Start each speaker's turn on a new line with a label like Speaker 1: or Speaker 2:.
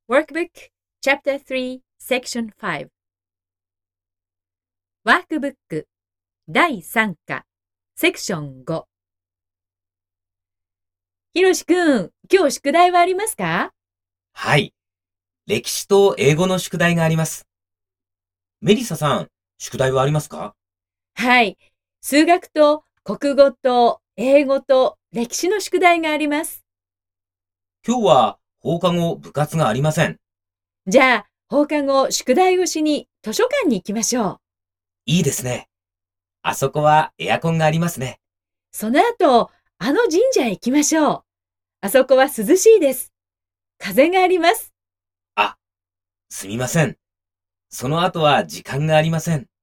Speaker 1: Workbook Chapter 3 Section 5ワークブック第3課セクション5。ひろしくん、今日宿題はありますか？
Speaker 2: はい。歴史と英語の宿題があります。メリサさん、宿題はありますか？
Speaker 1: はい。数学と国語と英語と歴史の宿題があります。
Speaker 2: 今日は放課後部活がありません。
Speaker 1: じゃあ、放課後宿題をしに図書館に行きましょう。
Speaker 2: いいですね。あそこはエアコンがありますね。
Speaker 1: その後、あの神社へ行きましょう。あそこは涼しいです。風があります。
Speaker 2: あ、すみません。その後は時間がありません。